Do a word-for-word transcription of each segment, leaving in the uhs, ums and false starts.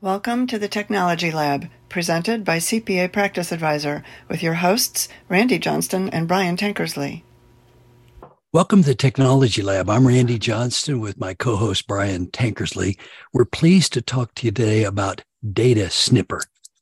Welcome to the Technology Lab, presented by C P A Practice Advisor, with your hosts, Randy Johnston and Brian Tankersley. Welcome to the Technology Lab. I'm Randy Johnston with my co-host, Brian Tankersley. We're pleased to talk to you today about Data Snipper.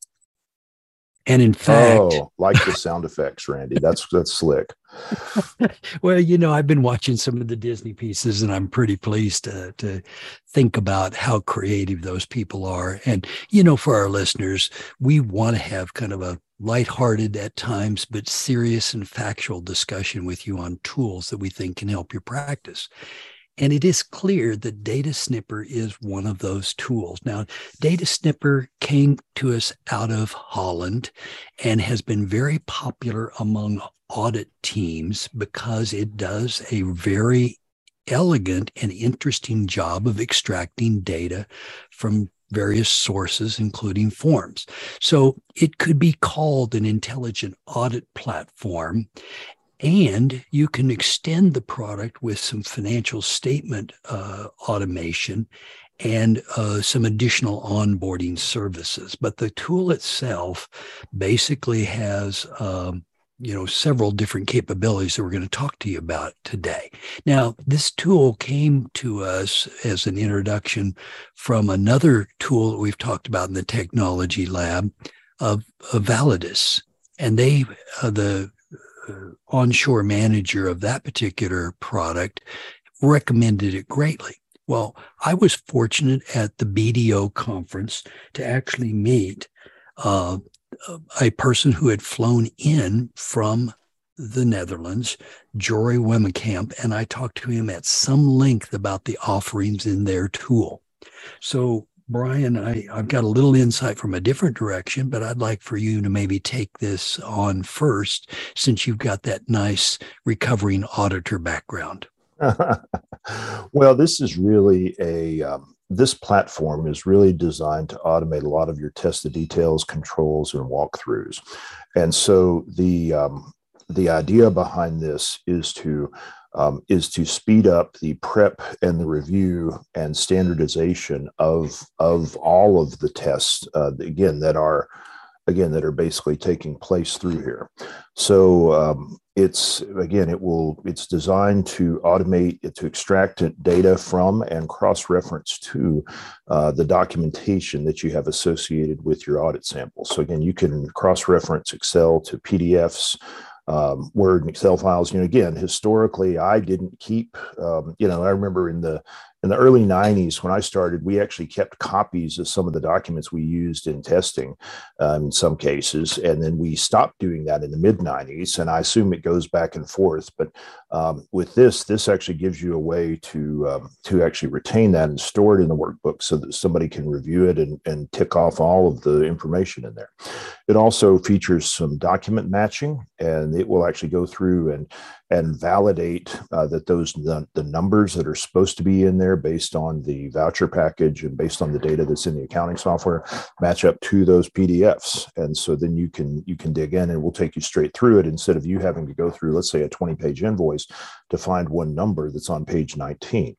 And in fact... Oh, like the sound effects, Randy. That's that's slick. Well, you know, I've been watching some of the Disney pieces, and I'm pretty pleased to, to think about how creative those people are. And, you know, for our listeners, we want to have kind of a lighthearted at times, but serious and factual discussion with you on tools that we think can help your practice. And it is clear that Data Snipper is one of those tools. Now, Data Snipper came to us out of Holland and has been very popular among audit teams because it does a very elegant and interesting job of extracting data from various sources, including forms. So it could be called an intelligent audit platform. And you can extend the product with some financial statement uh, automation and uh, some additional onboarding services. But the tool itself basically has, um, you know, several different capabilities that we're going to talk to you about today. Now, this tool came to us as an introduction from another tool that we've talked about in the Technology Lab of, of Validus. And they, uh, the Uh, onshore manager of that particular product recommended it greatly. Well, I was fortunate at the B D O conference to actually meet uh, a person who had flown in from the Netherlands, Jory Wemmenkamp, and I talked to him at some length about the offerings in their tool. So Brian, I, I've got a little insight from a different direction, but I'd like for you to maybe take this on first, since you've got that nice recovering auditor background. Well, this is really a, um, this platform is really designed to automate a lot of your test of details, controls, and walkthroughs. And so the, um, the idea behind this is to Um, is to speed up the prep and the review and standardization of of all of the tests, uh, again, that are again that are basically taking place through here. So um, it's again, it will it's designed to automate, to extract data from and cross-reference to uh, the documentation that you have associated with your audit sample. So again, you can cross-reference Excel to P D Fs. Um, Word and Excel files. You know, again, historically, I didn't keep, um, you know, I remember in the in the early nineties when I started, we actually kept copies of some of the documents we used in testing um, in some cases. And then we stopped doing that in the mid nineties. And I assume it goes back and forth. But um, with this, this actually gives you a way to um, to actually retain that and store it in the workbook so that somebody can review it and, and tick off all of the information in there. It also features some document matching, and it will actually go through and and validate uh, that those the, the numbers that are supposed to be in there based on the voucher package and based on the data that's in the accounting software match up to those P D Fs. And so then you can you can dig in, and we'll take you straight through it instead of you having to go through, let's say, a twenty page invoice to find one number that's on page nineteen.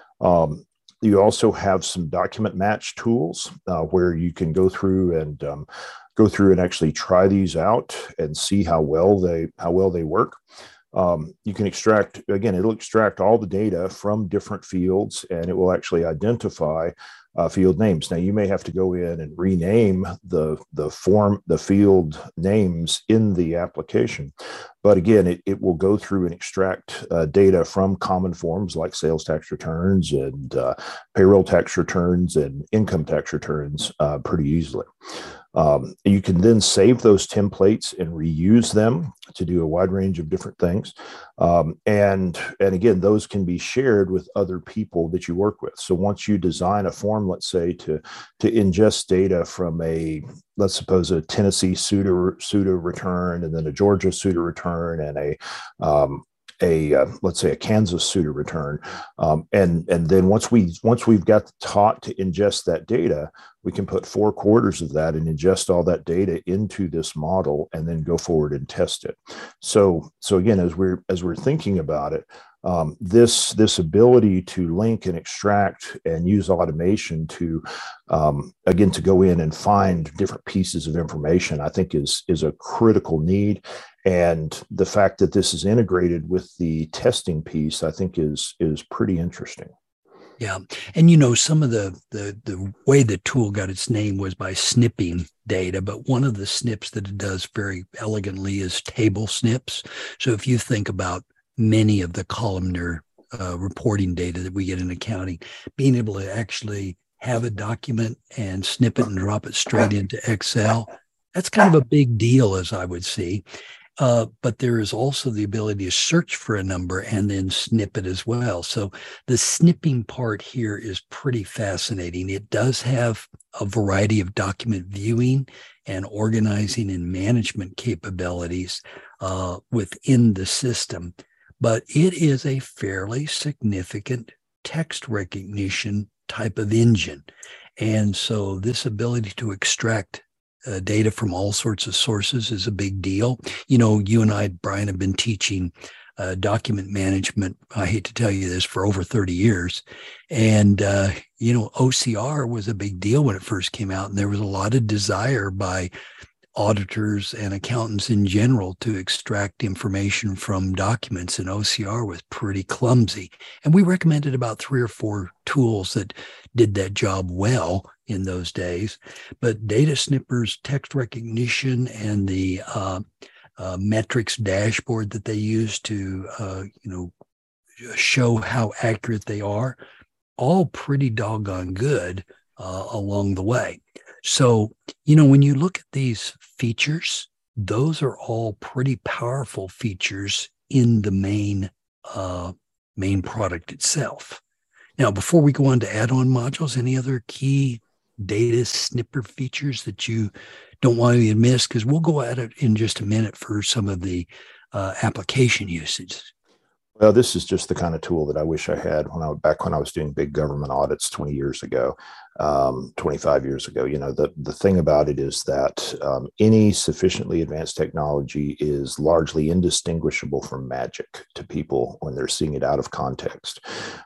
Um, you also have some document match tools uh, where you can go through and um, go through and actually try these out and see how well they how well they work. Um, you can extract, again, it'll extract all the data from different fields, and it will actually identify uh, field names. Now, you may have to go in and rename the, the form, the field names in the application. But again, it, it will go through and extract uh, data from common forms like sales tax returns and uh, payroll tax returns and income tax returns uh, pretty easily. Um, you can then save those templates and reuse them to do a wide range of different things. Um, and, and again, those can be shared with other people that you work with. So once you design a form, let's say, to, to ingest data from a, let's suppose a Tennessee SUTA, SUTA return, and then a Georgia SUTA return, and a, um, a uh, let's say a Kansas SUTA return, um, and and then once we once we've got taught to ingest that data, we can put four quarters of that and ingest all that data into this model, and then go forward and test it. So so again, as we're as we're thinking about it, Um, this this ability to link and extract and use automation to um, again to go in and find different pieces of information, I think is is a critical need. And the fact that this is integrated with the testing piece, I think is is pretty interesting. Yeah. And, you know, some of the, the, the way the tool got its name was by snipping data, but one of the snips that it does very elegantly is table snips. So if you think about many of the columnar uh, reporting data that we get in accounting, being able to actually have a document and snip it and drop it straight into Excel, that's kind of a big deal, as I would see. Uh, but there is also the ability to search for a number and then snip it as well. So the snipping part here is pretty fascinating. It does have a variety of document viewing and organizing and management capabilities uh, within the system, but it is a fairly significant text recognition type of engine. And so this ability to extract Uh, data from all sorts of sources is a big deal. You know, you and I, Brian, have been teaching uh, document management, I hate to tell you this, for over thirty years. And, uh, you know, O C R was a big deal when it first came out. And there was a lot of desire by auditors and accountants in general to extract information from documents, and O C R was pretty clumsy. And we recommended about three or four tools that did that job well in those days. But Data Snipper's text recognition and the uh, uh, metrics dashboard that they use to, uh, you know, show how accurate they are, all pretty doggone good uh, along the way. So, you know, when you look at these features, those are all pretty powerful features in the main uh, main product itself. Now, before we go on to add-on modules, any other key Data Snipper features that you don't want to miss? Because we'll go at it in just a minute for some of the uh, application usage. Well, this is just the kind of tool that I wish I had when I back when I was doing big government audits twenty years ago, um, twenty-five years ago. You know, the, the thing about it is that um, any sufficiently advanced technology is largely indistinguishable from magic to people when they're seeing it out of context.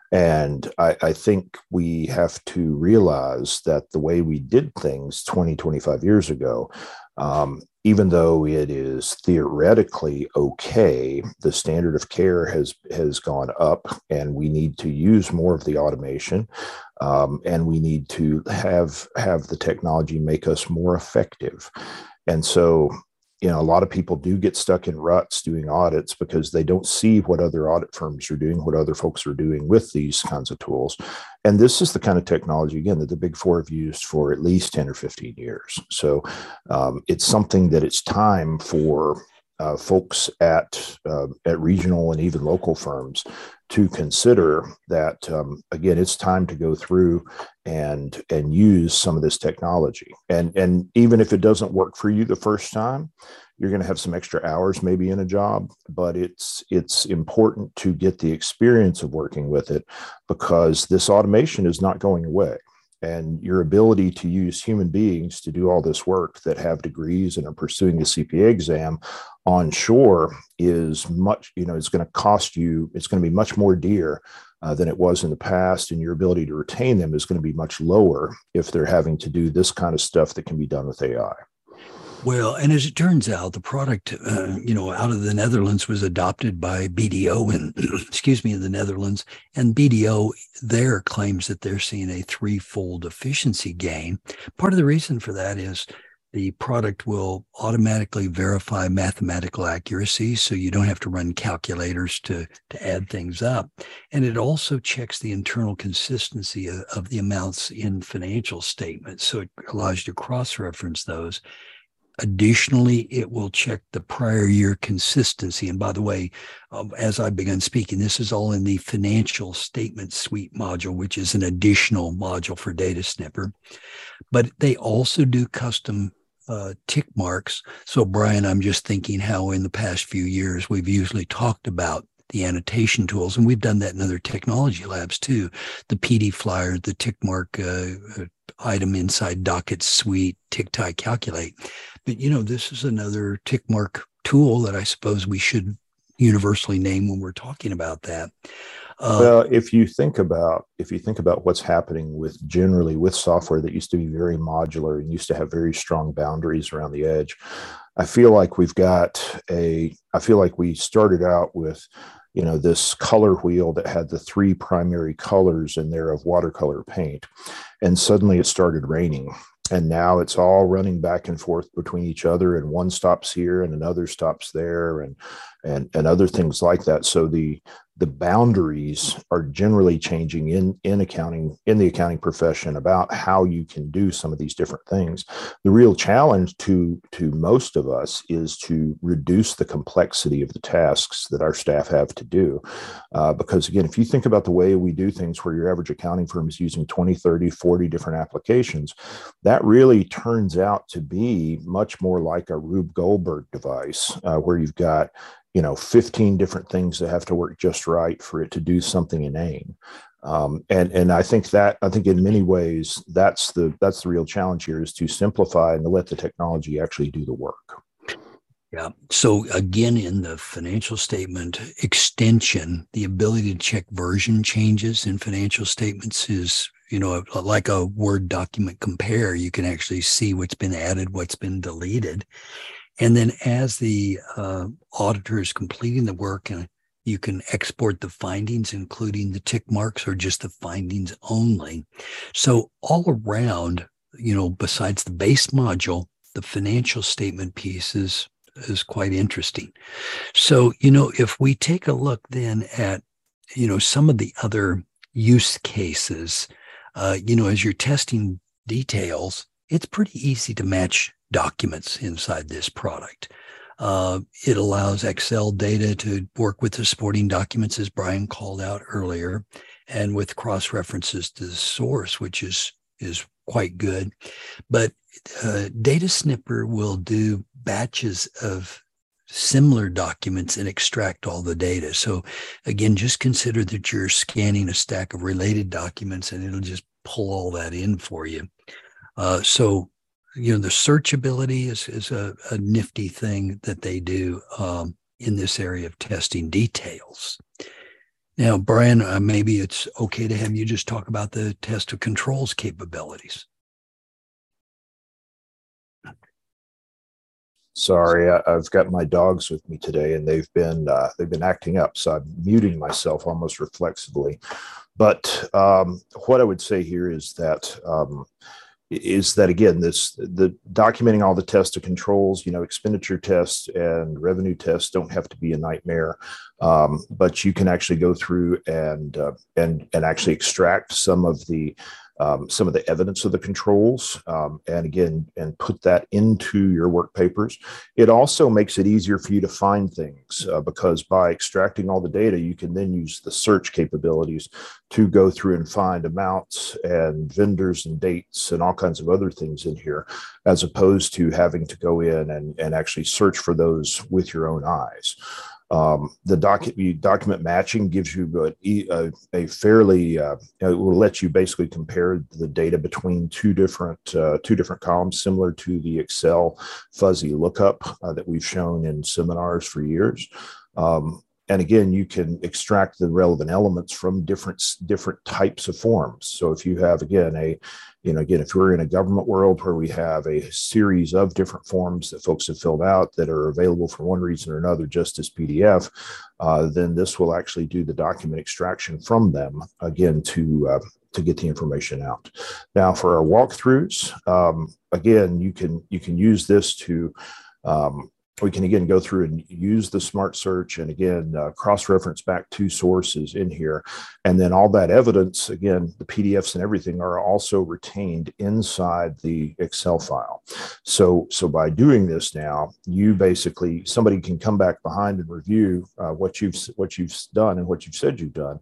And I, I think we have to realize that the way we did things twenty, twenty-five years ago, um, even though it is theoretically okay, the standard of care has has gone up, and we need to use more of the automation, um, and we need to have have the technology make us more effective. And so, you know, a lot of people do get stuck in ruts doing audits because they don't see what other audit firms are doing, what other folks are doing with these kinds of tools. And this is the kind of technology, again, that the Big Four have used for at least ten or fifteen years. So um, it's something that it's time for uh, folks at uh, at regional and even local firms to consider that, um, again, it's time to go through and and use some of this technology. And, and even if it doesn't work for you the first time, you're going to have some extra hours maybe in a job, but it's it's important to get the experience of working with it, because this automation is not going away. And your ability to use human beings to do all this work that have degrees and are pursuing the C P A exam onshore is much, you know, it's going to cost you, it's going to be much more dear uh, than it was in the past. And your ability to retain them is going to be much lower if they're having to do this kind of stuff that can be done with A I. Well, and as it turns out, the product, uh, you know, out of the Netherlands was adopted by B D O and, excuse me, in the Netherlands. And B D O there claims that they're seeing a threefold efficiency gain. Part of the reason for that is the product will automatically verify mathematical accuracy, so you don't have to run calculators to, to add things up. And it also checks the internal consistency of, of the amounts in financial statements, so it allows you to cross-reference those. Additionally, it will check the prior year consistency. And by the way, um, as I begun speaking, this is all in the Financial Statement Suite module, which is an additional module for Data Snipper. But they also do custom uh, tick marks. So, Brian, I'm just thinking how in the past few years, we've usually talked about the annotation tools, and we've done that in other technology labs too. The P D Flyer, the tick mark uh, item inside Docket Suite, tick tie calculate. But, you know, this is another tick mark tool that I suppose we should universally named when we're talking about that. Uh, well, if you think about if you think about what's happening with generally with software that used to be very modular and used to have very strong boundaries around the edge, I feel like we've got a. I feel like we started out with, you know, this color wheel that had the three primary colors in there of watercolor paint, and suddenly it started raining. And now it's all running back and forth between each other, and one stops here and another stops there, and and and other things like that. So the the boundaries are generally changing in in accounting, in the accounting profession, about how you can do some of these different things. The real challenge to to most of us is to reduce the complexity of the tasks that our staff have to do. Uh, because again, if you think about the way we do things, where your average accounting firm is using twenty, thirty, forty different applications, that really turns out to be much more like a Rube Goldberg device, uh, where you've got, you know, fifteen different things that have to work just right for it to do something inane. Um, and and I think that I think in many ways that's the that's the real challenge here, is to simplify and to let the technology actually do the work. Yeah. So again, in the financial statement extension, the ability to check version changes in financial statements is, you know, like a Word document compare. You can actually see what's been added, what's been deleted. And then as the uh, auditor is completing the work, and you can export the findings, including the tick marks, or just the findings only. So all around, you know, besides the base module, the financial statement piece is, is quite interesting. So, you know, if we take a look then at, you know, some of the other use cases, uh, you know, as you're testing details, it's pretty easy to match documents inside this product. Uh, it allows Excel data to work with the supporting documents, as Brian called out earlier, and with cross references to the source, which is is quite good. But uh, Data Snipper will do batches of similar documents and extract all the data. So again, just consider that you're scanning a stack of related documents, and it'll just pull all that in for you. Uh, so you know, the searchability is, is a, a nifty thing that they do um, in this area of testing details. Now, Brian, uh, maybe it's okay to have you just talk about the test of controls capabilities. Sorry, I, I've got my dogs with me today, and they've been uh, they've been acting up, so I'm muting myself almost reflexively. But um, what I would say here is that. Um, is that again, this the documenting all the test of controls, you know, expenditure tests and revenue tests don't have to be a nightmare, um, but you can actually go through and uh, and and actually extract some of the um, some of the evidence of the controls, um, and again, and put that into your work papers. It also makes it easier for you to find things, uh, because by extracting all the data, you can then use the search capabilities to go through and find amounts and vendors and dates and all kinds of other things in here, as opposed to having to go in and, and actually search for those with your own eyes. Um, the docu- document matching gives you a, a, a fairly, uh, it will let you basically compare the data between two different uh, two different columns, similar to the Excel fuzzy lookup uh, that we've shown in seminars for years. Um, And again, you can extract the relevant elements from different different types of forms. So if you have, again, a, you know, again, if we're in a government world where we have a series of different forms that folks have filled out that are available for one reason or another just as P D F, uh, then this will actually do the document extraction from them, again, to uh, to get the information out. Now, for our walkthroughs, um, again, you can you can use this to um, we can again go through and use the smart search, and again uh, cross-reference back to sources in here, and then all that evidence, again, the P D Fs and everything are also retained inside the Excel file. So so by doing this now, you basically, somebody can come back behind and review uh, what you've what you've done and what you've said you've done,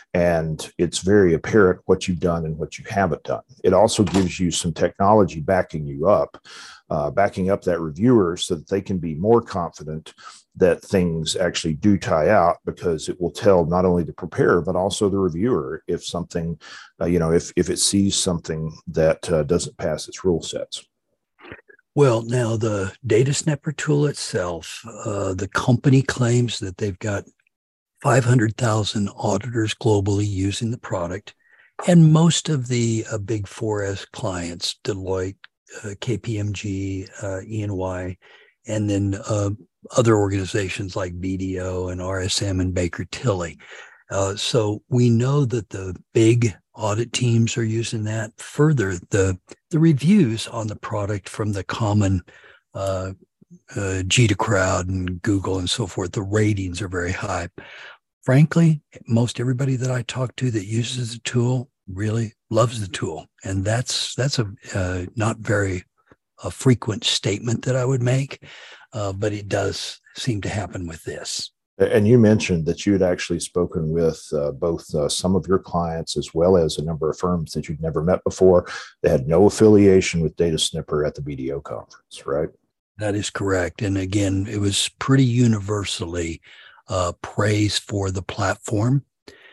and it's very apparent what you've done and what you haven't done. It also gives you some technology backing you up. Uh, backing up that reviewer so that they can be more confident that things actually do tie out, because it will tell not only the preparer, but also the reviewer if something, uh, you know, if, if it sees something that uh, doesn't pass its rule sets. Well, now the Data Snipper tool itself, uh, the company claims that they've got five hundred thousand auditors globally using the product. And most of the uh, big four S clients, Deloitte, uh, K P M G, uh, E and Y, and then uh, other organizations like B D O and R S M and Baker Tilly. Uh, so we know that the big audit teams are using that. Further, the the reviews on the product from the common uh, uh, G two Crowd and Google and so forth, the ratings are very high. Frankly, most everybody that I talk to that uses the tool really loves the tool, and that's that's a uh, not very a frequent statement that I would make, uh, but it does seem to happen with this. And you mentioned that you had actually spoken with uh, both uh, some of your clients as well as a number of firms that you'd never met before. They had no affiliation with Data Snipper at the B D O conference, right? That is correct. And again, it was pretty universally uh, praise for the platform.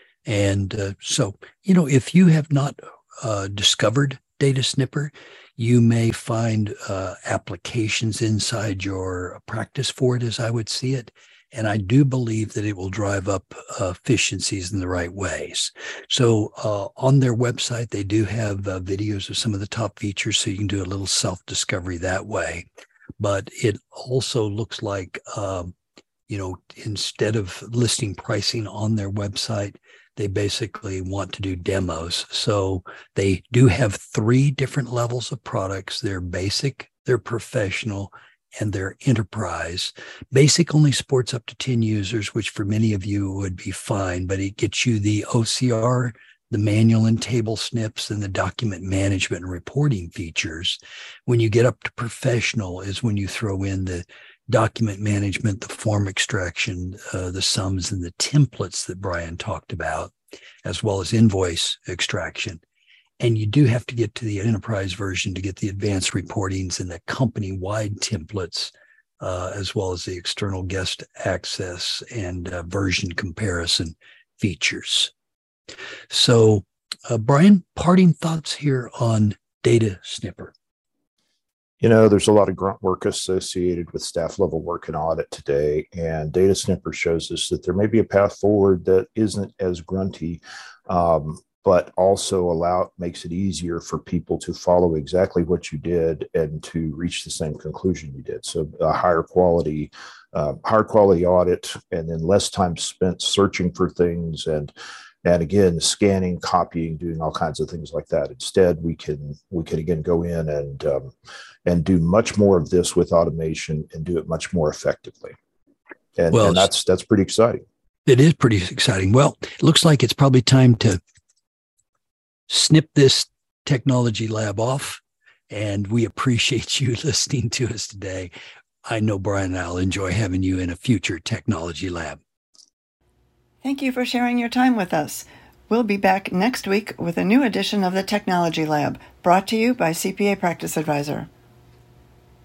And uh, so, you know, if you have not uh, discovered Data Snipper, you may find uh, applications inside your practice for it, as I would see it. And I do believe that it will drive up uh, efficiencies in the right ways. So uh, on their website, they do have uh, videos of some of the top features, so you can do a little self-discovery that way. But it also looks like, um, you know, instead of listing pricing on their website, they basically want to do demos. So they do have three different levels of products. They're basic, they're professional, and their enterprise. Basic only supports up to ten users, which for many of you would be fine, but it gets you the O C R, the manual and table snips, and the document management and reporting features. When you get up to professional is when you throw in the document management, the form extraction, uh, the sums and the templates that Brian talked about, as well as invoice extraction. And you do have to get to the enterprise version to get the advanced reportings and the company-wide templates, uh, as well as the external guest access and uh, version comparison features. So, uh, Brian, parting thoughts here on Data Snipper. You know, there's a lot of grunt work associated with staff level work and audit today, and Data Snipper shows us that there may be a path forward that isn't as grunty, um, but also allow makes it easier for people to follow exactly what you did and to reach the same conclusion you did. So a higher quality, uh, higher quality audit, and then less time spent searching for things and and again scanning, copying, doing all kinds of things like that. Instead, we can we can again go in and um, and do much more of this with automation and do it much more effectively. And, well, and that's that's pretty exciting. It is pretty exciting. Well, it looks like it's probably time to snip this technology lab off, and we appreciate you listening to us today. I know Brian and I'll enjoy having you in a future technology lab. Thank you for sharing your time with us. We'll be back next week with a new edition of the Technology Lab, brought to you by C P A Practice Advisor.